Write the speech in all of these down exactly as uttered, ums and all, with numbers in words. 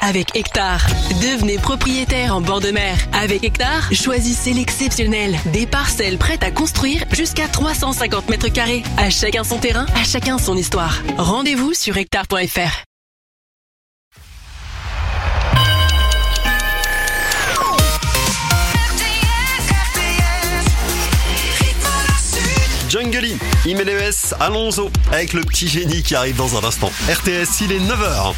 avec Hectare. Devenez propriétaire en bord de mer. Avec Hectare, choisissez l'exceptionnel. Des parcelles prêtes à construire jusqu'à trois cent cinquante mètres carrés. À chacun son terrain, à chacun son histoire. Rendez-vous sur hectare point f r. Jungle, Imeles, Alonso, avec le petit génie qui arrive dans un instant. R T S, il est neuf heures.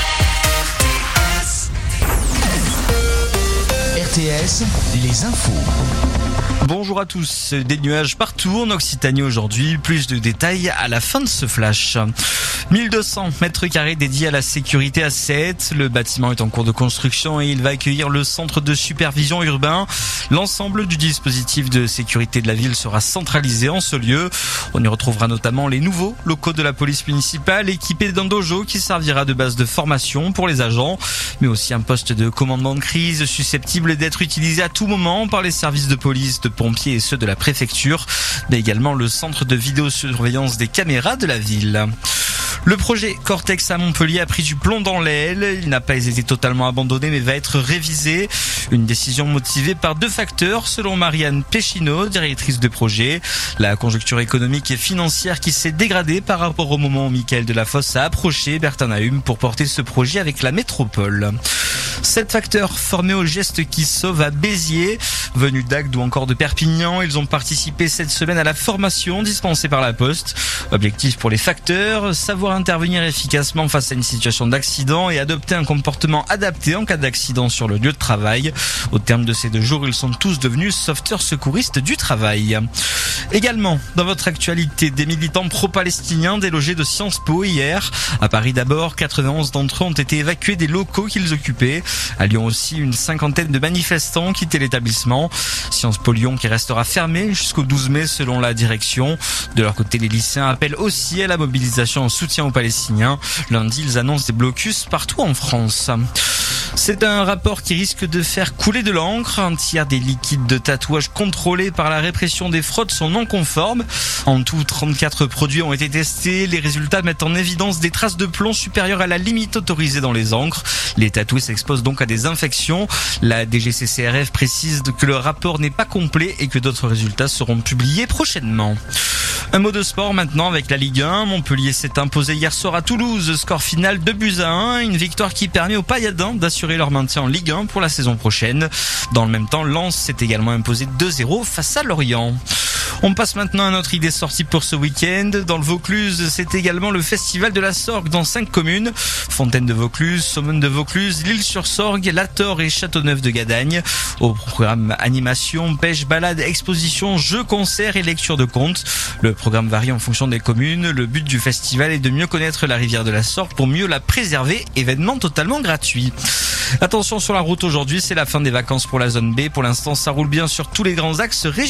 R T S, les infos. Bonjour à tous, des nuages partout en Occitanie aujourd'hui, plus de détails à la fin de ce flash. mille deux cents mètres carrés dédiés à la sécurité à Sète. Le bâtiment est en cours de construction et il va accueillir le centre de supervision urbain. L'ensemble du dispositif de sécurité de la ville sera centralisé en ce lieu. On y retrouvera notamment les nouveaux locaux de la police municipale équipés d'un dojo qui servira de base de formation pour les agents, mais aussi un poste de commandement de crise susceptible d'être utilisé à tout moment par les services de police, de pompiers et ceux de la préfecture, mais également le centre de vidéosurveillance des caméras de la ville. Le projet Cortex à Montpellier a pris du plomb dans l'aile. Il n'a pas été totalement abandonné mais va être révisé. Une décision motivée par deux facteurs selon Marianne Péchineau, directrice de projet. La conjoncture économique et financière qui s'est dégradée par rapport au moment où Michael Delafosse a approché Bertin Nahum pour porter ce projet avec la métropole. Sept facteurs formés au geste qui sauve à Béziers. Venus d'Agde ou encore de Perpignan, ils ont participé cette semaine à la formation dispensée par la Poste. Objectif pour les facteurs, savoir intervenir efficacement face à une situation d'accident et adopter un comportement adapté en cas d'accident sur le lieu de travail. Au terme de ces deux jours, ils sont tous devenus sauveteurs secouristes du travail. Également, dans votre actualité, des militants pro-palestiniens délogés de Sciences Po hier. À Paris d'abord, quatre-vingt-onze d'entre eux ont été évacués des locaux qu'ils occupaient. À Lyon aussi, une cinquantaine de manifestants quittaient l'établissement. Sciences Po Lyon qui restera fermé jusqu'au douze mai selon la direction. De leur côté, les lycéens appellent aussi à la mobilisation en soutien aux Palestiniens. Lundi, ils annoncent des blocus partout en France. C'est un rapport qui risque de faire couler de l'encre. Un tiers des liquides de tatouage contrôlés par la répression des fraudes sont non conformes. En tout, trente-quatre produits ont été testés. Les résultats mettent en évidence des traces de plomb supérieures à la limite autorisée dans les encres. Les tatoués s'exposent donc à des infections. La D G C C R F précise que le rapport n'est pas complet et que d'autres résultats seront publiés prochainement. Un mot de sport maintenant avec la Ligue un. Montpellier s'est imposé hier soir à Toulouse. Score final deux buts à un. Une victoire qui permet aux Payadins d'assurer leur maintien en Ligue un pour la saison prochaine. Dans le même temps, Lens s'est également imposé deux zéro face à Lorient. On passe maintenant à notre idée sortie pour ce week-end. Dans le Vaucluse, c'est également le festival de la Sorgue dans cinq communes. Fontaine de Vaucluse, Saumon de Vaucluse, L'Île-sur-Sorgue, La Torre et Châteauneuf de Gadagne. Au programme animation, pêche, balade, exposition, jeux, concerts et lecture de contes. Le programme varie en fonction des communes. Le but du festival est de mieux connaître la rivière de la Sorgue pour mieux la préserver. Événement totalement gratuit. Attention sur la route aujourd'hui, c'est la fin des vacances pour la zone B. Pour l'instant, ça roule bien sur tous les grands axes régionaux.